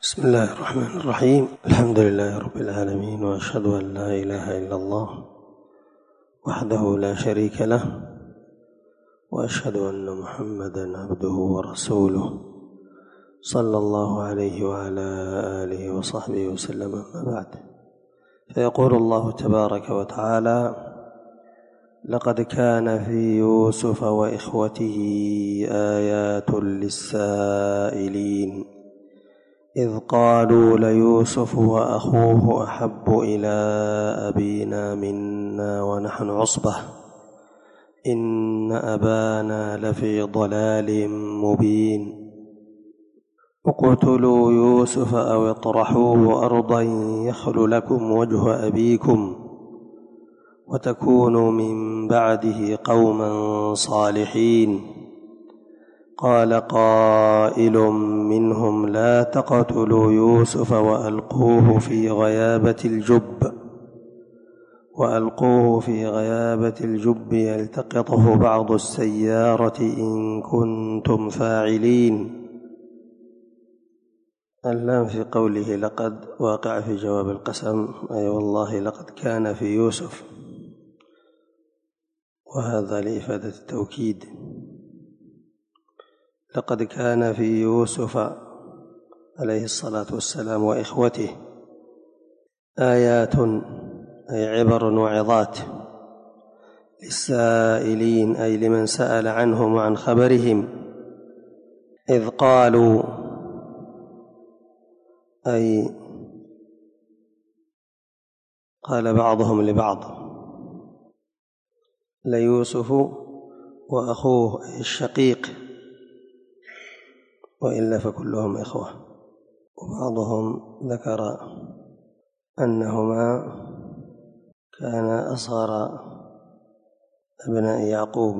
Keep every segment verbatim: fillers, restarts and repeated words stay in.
بسم الله الرحمن الرحيم. الحمد لله رب العالمين، وأشهد أن لا إله إلا الله وحده لا شريك له، وأشهد أن محمدًا عبده ورسوله صلى الله عليه وعلى آله وصحبه وسلم. أما بعد، فيقول الله تبارك وتعالى: لقد كان في يوسف وإخوته آيات للسائلين إذ قالوا ليوسف وأخوه أحب إلى أبينا منا ونحن عصبة إن أبانا لفي ضلال مبين اقتلوا يوسف أو اطرحوه أرضا يخل لكم وجه أبيكم وتكونوا من بعده قوما صالحين. قال قائل منهم لا تقتلوا يوسف وألقوه في غيابة الجب وألقوه في غيابة الجب يلتقطه بعض السيارة إن كنتم فاعلين. اللام في قوله لقد واقع في جواب القسم، أي والله لقد كان في يوسف، وهذا لإفادة التوكيد. لقد كان في يوسف عليه الصلاة والسلام وإخوته آيات، أي عبر وعظات، للسائلين، أي لمن سأل عنهم وعن خبرهم. إذ قالوا، أي قال بعضهم لبعض ليوسف وأخوه، أي الشقيق، وإلا فكلهم إخوة. وبعضهم ذكر أنهما كان أصغر أبناء يعقوب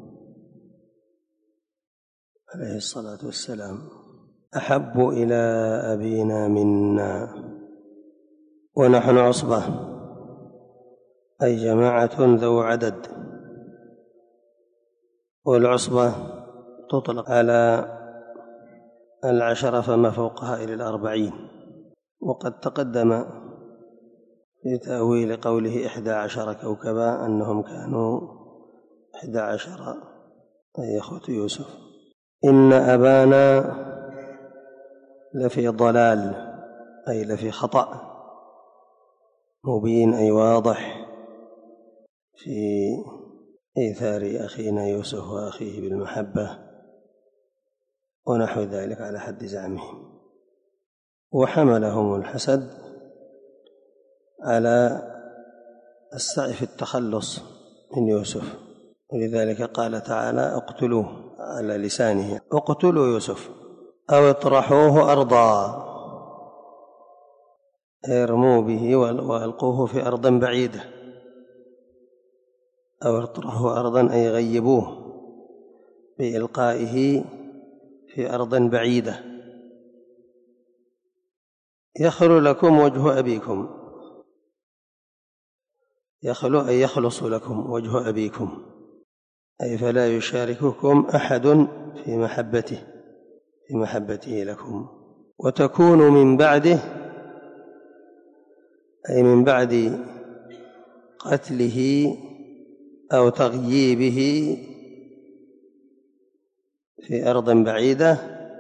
عليه الصلاة والسلام. أحب إلى أبينا منا ونحن عصبة، أي جماعة ذو عدد، والعصبة تطلق على العشرة فما فوقها إلى الأربعين. وقد تقدم في تأويل قوله إحدى عشر كوكبا أنهم كانوا إحدى عشر، أي إخوة يوسف. إن أبانا لفي ضلال، أي لفي خطأ مبين، أي واضح، في إيثار أخينا يوسف وأخيه بالمحبة ونحو ذلك على حد زعمهم. وحملهم الحسد على السعي في التخلص من يوسف، ولذلك قال تعالى اقتلوه، على لسانه اقتلوا يوسف أو اطرحوه أرضا، ارموا به وألقوه في أرض بعيدة، أو اطرحوه أرضا أي غيبوه بإلقائه في أرض بعيدة. يخل لكم وجه أبيكم، يخل أي يخلص لكم وجه أبيكم، أي فلا يشارككم أحد في محبته في محبته لكم. وتكونوا من بعده، أي من بعد قتله أو تغييبه في أرض بعيدة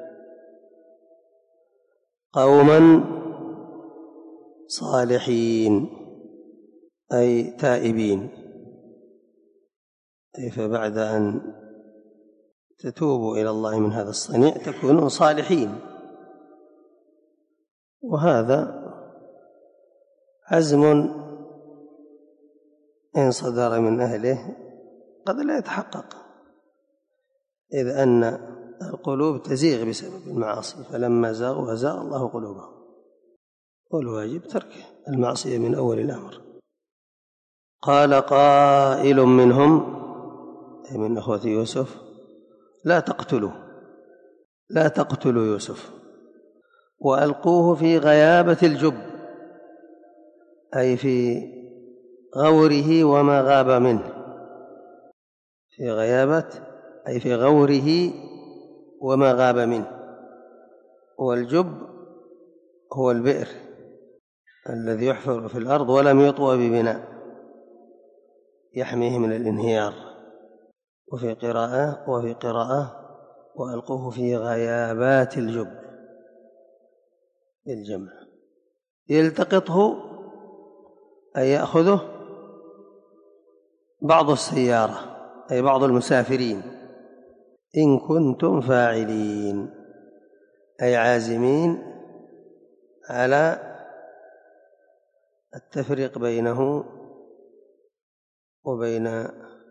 قوما صالحين، أي تائبين، أي فبعد أن تتوبوا إلى الله من هذا الصنيع تكونوا صالحين. وهذا عزم إن صدر من أهله قد لا يتحقق، إذ أن القلوب تزيغ بسبب المعاصي، فلما زاغوا أزاغ الله قلوبهم، والواجب ترك المعصية من أول الأمر. قال قائل منهم، أي من أخوة يوسف، لا تقتلوا لا تقتلوا يوسف وألقوه في غيابة الجب، أي في غوره وما غاب منه، في غيابة أي في غوره وما غاب منه. والجب هو البئر الذي يحفر في الأرض ولم يطوى ببناء يحميه من الانهيار. وفي قراءة وفي قراءة وألقوه في غيابات الجب بالجمع. يلتقطه أي يأخذه بعض السيارة أي بعض المسافرين إن كنتم فاعلين أي عازمين على التفريق بينه وبين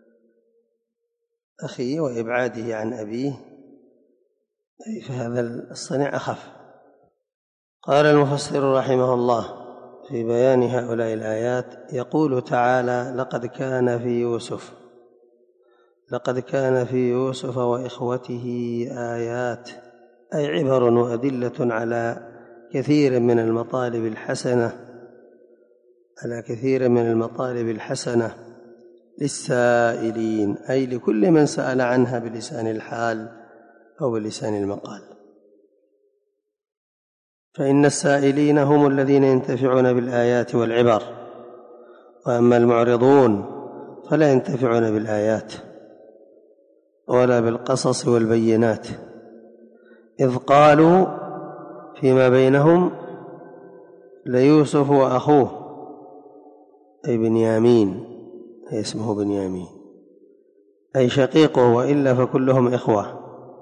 أخيه وإبعاده عن أبيه، أي فهذا الصنيع أخف. قال المفسر رحمه الله في بيان هؤلاء الآيات يقول تعالى: لقد كان في يوسف لقد كان في يوسف وإخوته آيات، أي عبر وأدلة على كثير من المطالب الحسنة على كثير من المطالب الحسنة للسائلين، أي لكل من سأل عنها بلسان الحال أو بلسان المقال. فإن السائلين هم الذين ينتفعون بالآيات والعبر، وأما المعرضون فلا ينتفعون بالآيات ولا بالقصص والبينات، إذ قالوا فيما بينهم ليوسف وأخوه أي بنيامين، أي اسمه بنيامين أي شقيقه، وإلا فكلهم إخوة،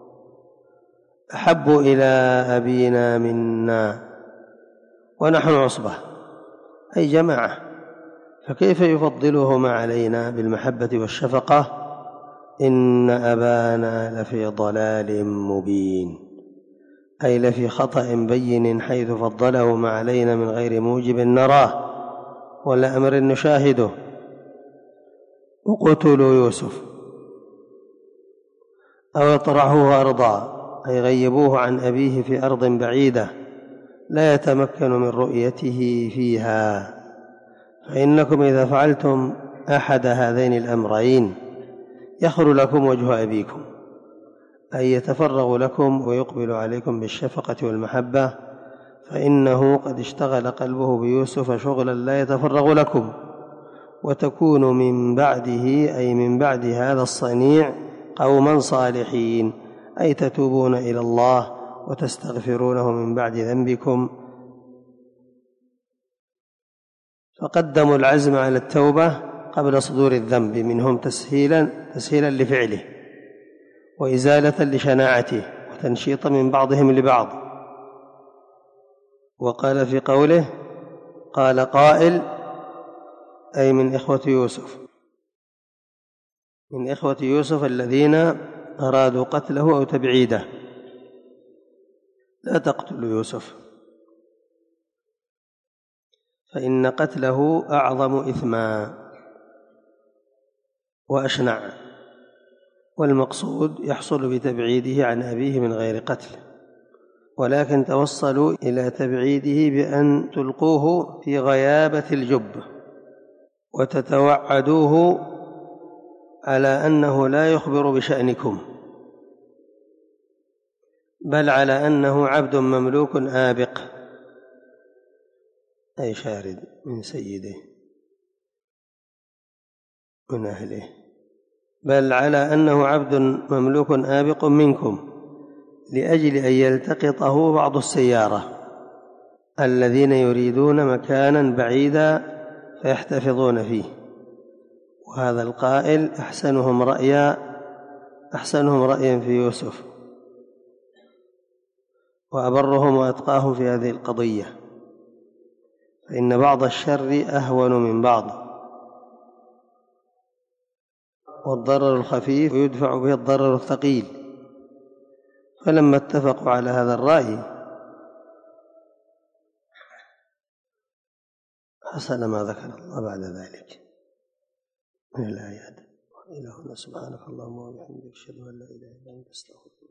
أحب إلى أبينا منا ونحن عصبة أي جماعة، فكيف يفضلهما علينا بالمحبة والشفقة؟ إن أبانا لفي ضلال مبين، أي لفي خطأ بين، حيث فضلهما علينا من غير موجب نراه ولا أمر نشاهده. وقتلوا يوسف أو اطرحوه أرضا، أي غيبوه عن أبيه في أرض بعيدة لا يتمكن من رؤيته فيها، فإنكم إذا فعلتم أحد هذين الأمرين يخر لكم وجه أبيكم، أي يتفرغ لكم ويقبل عليكم بالشفقة والمحبة، فإنه قد اشتغل قلبه بيوسف شغلا لا يتفرغ لكم، وتكون من بعده أي من بعد هذا الصنيع قوما صالحين، أي تتوبون إلى الله وتستغفرونه من بعد ذنبكم. فقدموا العزم على التوبة قبل صدور الذنب منهم تسهيلا تسهيلا لفعله وإزالة لشناعته وتنشيطا من بعضهم لبعض. وقال في قوله: قال قائل أي من إخوة يوسف من إخوة يوسف الذين أرادوا قتله أو تبعيده: لا تقتلوا يوسف فإن قتله أعظم إثما وأشنع، والمقصود يحصل بتبعيده عن أبيه من غير قتل، ولكن توصلوا إلى تبعيده بأن تلقوه في غيابة الجب وتتوعدوه على أنه لا يخبر بشأنكم، بل على أنه عبد مملوك آبق أي شارد من سيده من أهله، بل على أنه عبد مملوك آبق منكم، لأجل أن يلتقطه بعض السيارة الذين يريدون مكانا بعيدا فيحتفظون فيه. وهذا القائل أحسنهم رأيا أحسنهم رأيا في يوسف وأبرهم وأتقاهم في هذه القضية، فإن بعض الشر أهون من بعض، والضرر الخفيف يدفع به الضرر الثقيل. فلما اتفقوا على هذا الرأي حصل ما ذكر الله بعد ذلك من الآيات. إلى هنا سبحانك اللهم وبحمدك أشهد أن لا إله إلا أنت أستغفرك.